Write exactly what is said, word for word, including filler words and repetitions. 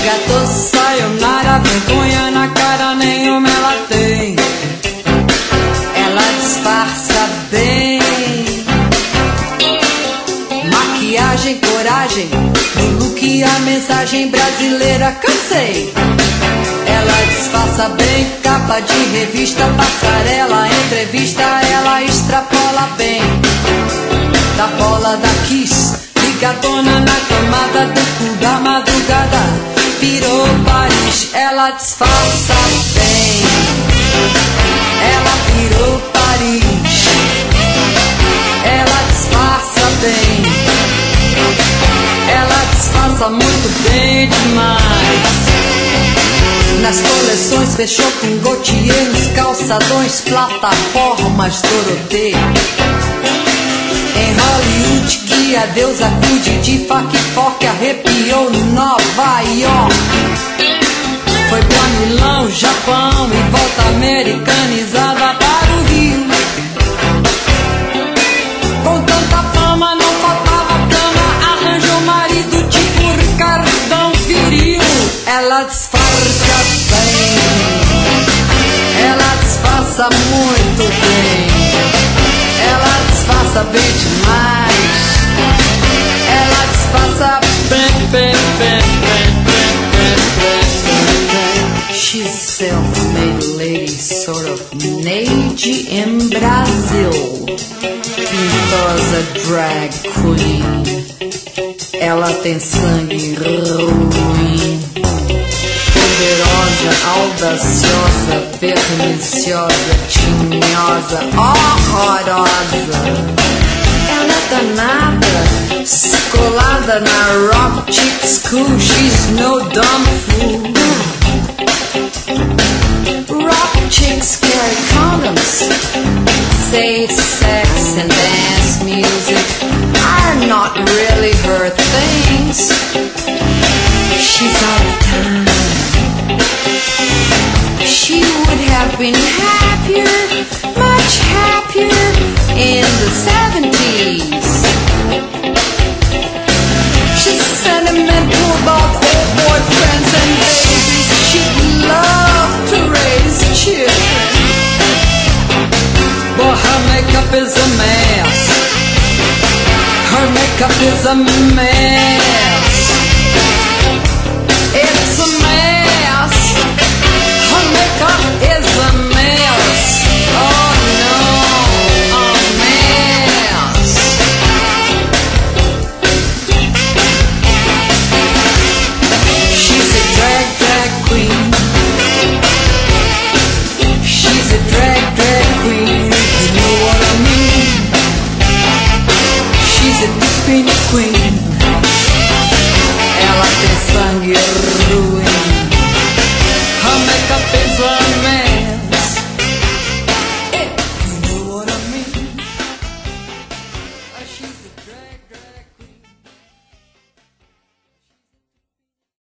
arigato, sayonara, vergonha na cara nenhuma ela tem. Ela disfarça bem. Maquiagem, coragem, no look e a mensagem brasileira, cansei. Ela disfarça bem, capa de revista, passarela, entrevista, ela extrapola bem. Da bola da Kiss, ligadona na camada do cu da madrugada, pirou Paris, ela disfarça bem. Ela pirou Paris, ela disfarça bem. Ela disfarça muito bem demais. Nas coleções fechou com Gaultier, nos calçadões, plataformas Dorothée. Em Hollywood que a deusa acude de faca e forca, arrepiou Nova York. Foi pra Milão, Japão e volta americanizada para o Rio. Com tanta fama não faltava cama, arranjou marido tipo Ricardão Viril. Ela disfarça bem, ela disfarça muito bem. Ela disfarça bem demais. Ela disfarça bem, bem, bem, bem, bem, bem, bem. She's self-made lady, sort of Neide em Brasil. Pintosa drag queen. Ela tem sangue ruim. Poderosa, audaciosa, perniciosa, tinhosa, horrorosa. Ela é danada, colada na Rock Chick School. She's no dumb fool. Rock chicks carry condoms. Safe sex and dance music are not really her things. She's out of time. She would have been happier, much happier in the seventies. She's sentimental about old boyfriends and babies. She'd love to raise children. But her makeup is a mess. Her makeup is a mess.